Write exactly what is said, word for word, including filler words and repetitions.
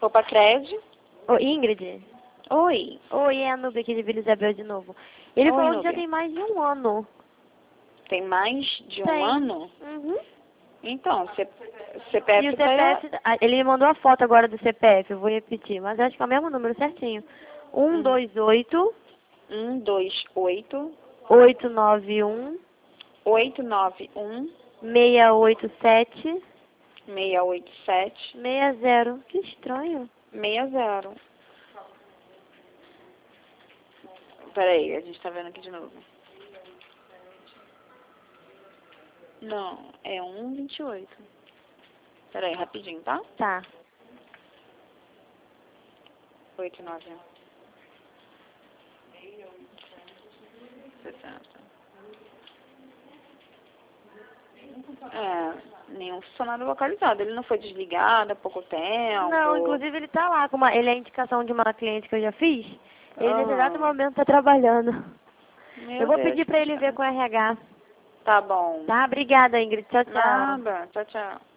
Roupa Cred. Ô, Ingrid. Oi. Oi, é a Nubia aqui de Vila Isabel de novo. Ele Oi, falou que Nubia. já tem mais de um ano. Tem mais de um Tem. ano? Uhum. Então, C- E CPF o tá... C P F, ah, ele me mandou a foto agora do C P F, eu vou repetir, mas acho que é o mesmo número certinho. um dois oito, um, dois, oito, oito nove um, oito, nove, um, seis oito sete, seis, oito, sete, seis zero. Que estranho. seis, zero. Peraí, a gente tá vendo aqui de novo. Não, é um, vinte e oito. Peraí, rapidinho, tá? Tá. oito, nove, um. sessenta. É, nenhum funcionário localizado. Ele não foi desligado há pouco tempo. Não, inclusive ele tá lá, com uma, ele é a indicação de uma cliente que eu já fiz. Ele nesse exato Aham. momento tá trabalhando. Meu Eu vou Deus, pedir que pra ele ver chato. com o R H. Tá bom. Tá? Obrigada, Ingrid. Tchau, tchau. Nada. Tchau, tchau.